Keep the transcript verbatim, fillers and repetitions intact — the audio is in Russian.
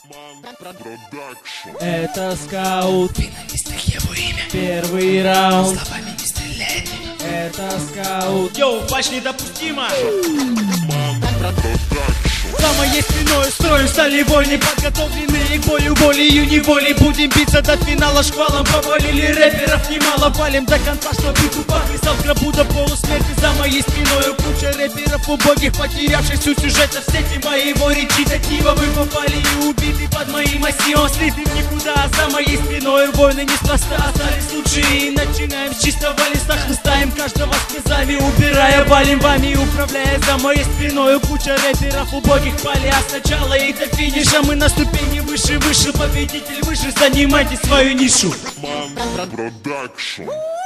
Это скаут, Финалистах его имя. первый раунд. Словами не стреляет. Это скаут. Йоу, фальшь недопустима. За моей спиной строю сталевой, неподготовленные к бою, волею неволей. Будем биться до финала шквалом, повалили рэперов немало. Палим до конца, чтобы тупак лисал в гробу до полусмерти. За моей спиной куча рэперов убогих, потерявших всю сюжета в сети моего речитатива. Вы попали и убиты под моим массивом, слиты в никуда. За моей спиной войны неспроста остались лучшие. Начинаем с чистого листа, хлыстаем каждого с глазами, убирая, валим вами, управляя. За моей спиной куча рэперов убогих, пали, а сначала их до финиша. Мы на ступени выше, выше, победитель выше. Занимайте свою нишу. Продакшн.